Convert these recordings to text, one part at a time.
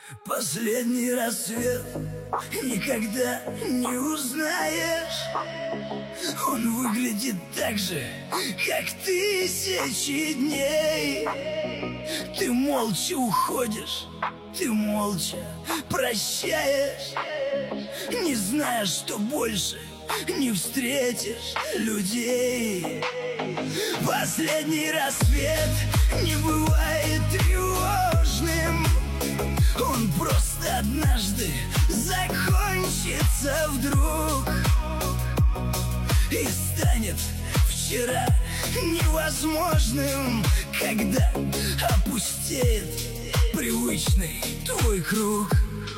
Последний рассвет никогда не узнаешь. Он выглядит так же, как тысячи дней. Ты молча уходишь, ты молча прощаешь, не зная, что больше не встретишь людей. Последний рассвет не бывает тревожным. Он просто однажды закончится вдруг и станет вчера невозможным, когда опустеет привычный твой круг.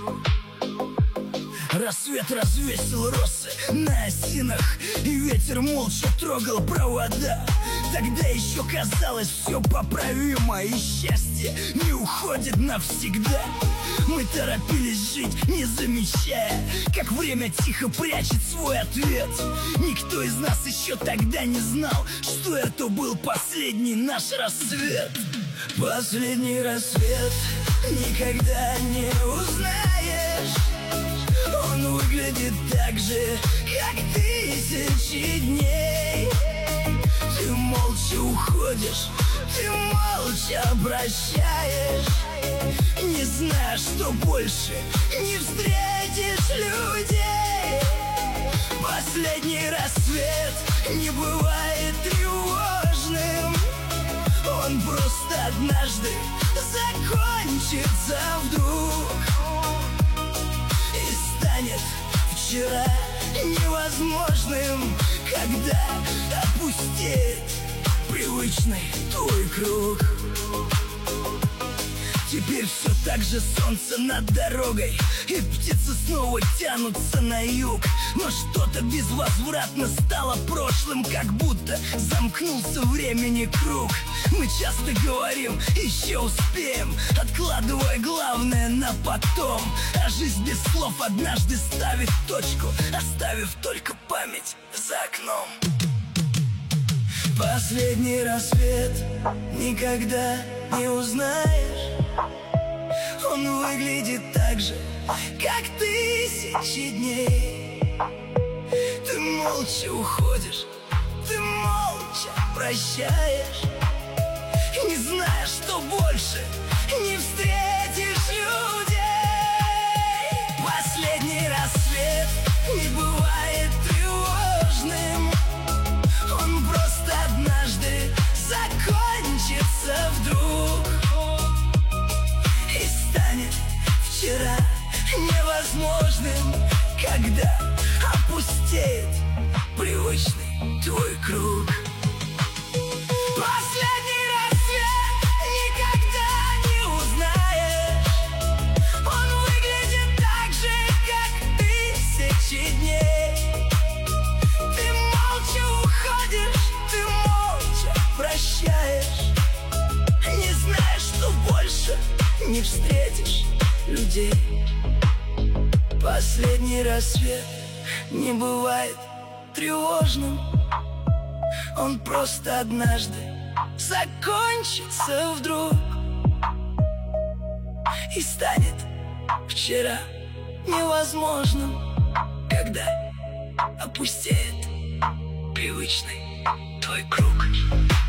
Рассвет развесил росы на осинах, и ветер молча трогал провода. Тогда еще казалось все поправимо, и счастье не уходит навсегда. Мы торопились жить, не замечая, как время тихо прячет свой ответ. Никто из нас еще тогда не знал, что это был последний наш рассвет. Последний рассвет никогда не узнаешь. Он выглядит так же, как тысячи дней. Ты молча уходишь, ты молча прощаешь, не зная, что больше не встретишь людей. Последний рассвет не бывает тревожным. Он просто однажды закончится вдруг и станет вчера невозможным, когда опустеет привычный твой круг. Теперь все так же солнце над дорогой, и птицы снова тянутся на юг. Но что-то безвозвратно стало прошлым, как будто замкнулся времени круг. Мы часто говорим, еще успеем, откладывая главное на потом. А жизнь без слов однажды ставит точку, оставив только память за окном. Последний рассвет никогда не узнаешь. Он выглядит так же, как тысячи дней. Ты молча уходишь, ты молча прощаешь, не зная, что больше не встретишь людей. Последний рассвет не бывает тревожным. Он просто однажды закончится вдруг и станет вчера невозможным, когда опустеет привычный твой круг. Последний рассвет никогда не узнаешь. Он выглядит так же, как тысячи дней. Ты молча уходишь, ты молча прощаешь, не зная, что больше не встретишь людей. Последний рассвет не бывает тревожным. Он просто однажды закончится вдруг и станет вчера невозможным, когда опустеет привычный твой круг.